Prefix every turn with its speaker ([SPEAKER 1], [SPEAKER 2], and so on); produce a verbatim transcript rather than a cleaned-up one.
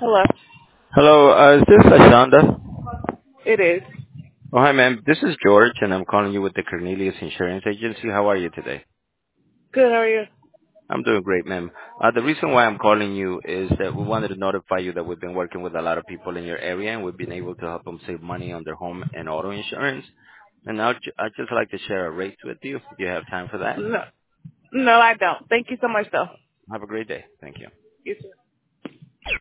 [SPEAKER 1] Hello.
[SPEAKER 2] Hello, uh, is this Ashanda?
[SPEAKER 1] It is.
[SPEAKER 2] Oh, hi, ma'am. This is George, and I'm calling you with the Cornelius Insurance Agency. How are you today?
[SPEAKER 1] Good, how are you?
[SPEAKER 2] I'm doing great, ma'am. Uh, the reason why I'm calling you is that we wanted to notify you that we've been working with a lot of people in your area, and we've been able to help them save money on their home and auto insurance. And now I'd I'd just like to share a rate with you. Do you have time for that?
[SPEAKER 1] No, no, I don't. Thank you so much, though.
[SPEAKER 2] Have a great day. Thank you.
[SPEAKER 1] You too.